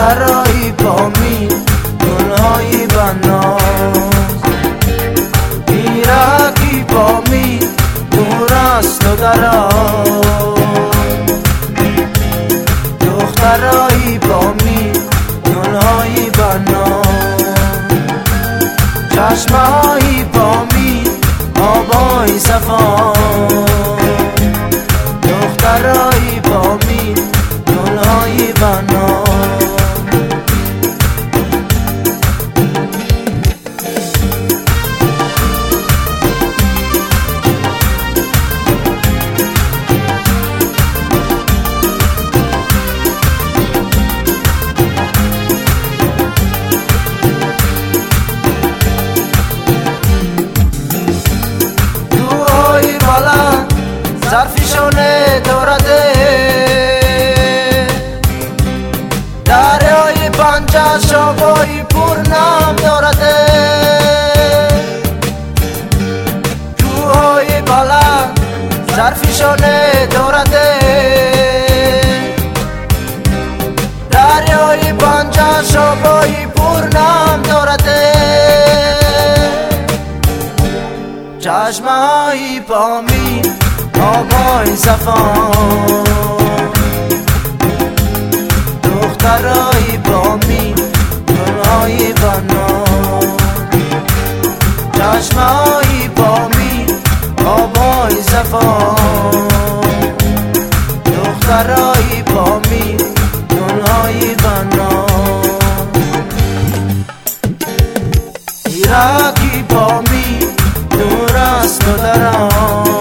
دخترایی با می گلهایی بناز ایرکی با می دور است و دراز دخترایی با می گلهایی بناز چشمهایی با می آبای صفا دخترایی با می گلهایی بناز ظرفیشونه دورده دریای پنجه شبایی پرنم دورده کوههای بلند ظرفیشونه دورده دریای پنجه شبایی پرنم دورده چشمهایی با می آبای صفا دخترایی با می گلهایی بناز چشمهایی با می آبای صفا دخترایی با می گلهایی بناز ایرکی با می دور است و دراز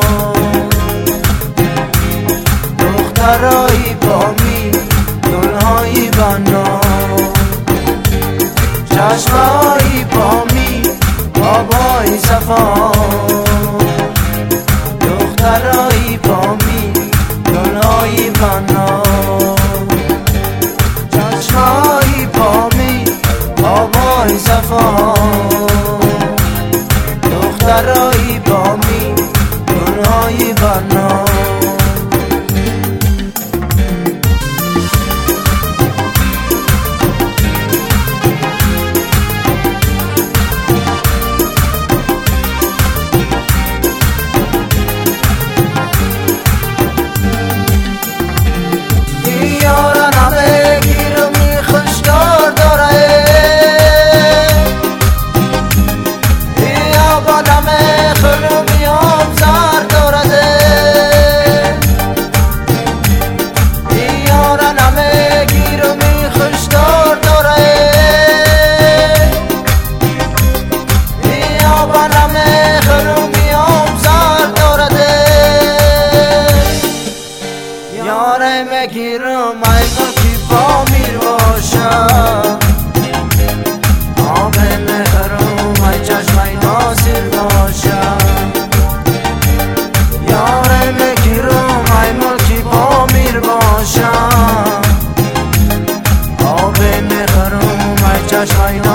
دخترایی با می گلهایی بناز چشمهایی با می آبای صفا دخترایی با می گلهایی بناز چشمهایی با می آبای صفا دخترایی با می گلهایی بناز مگیرم اینا کی با میر باشم آب مهرم ای چشمای ناصر باشم یار مگیرم ای ملکی با میر باشم آب مهرم ای چشمای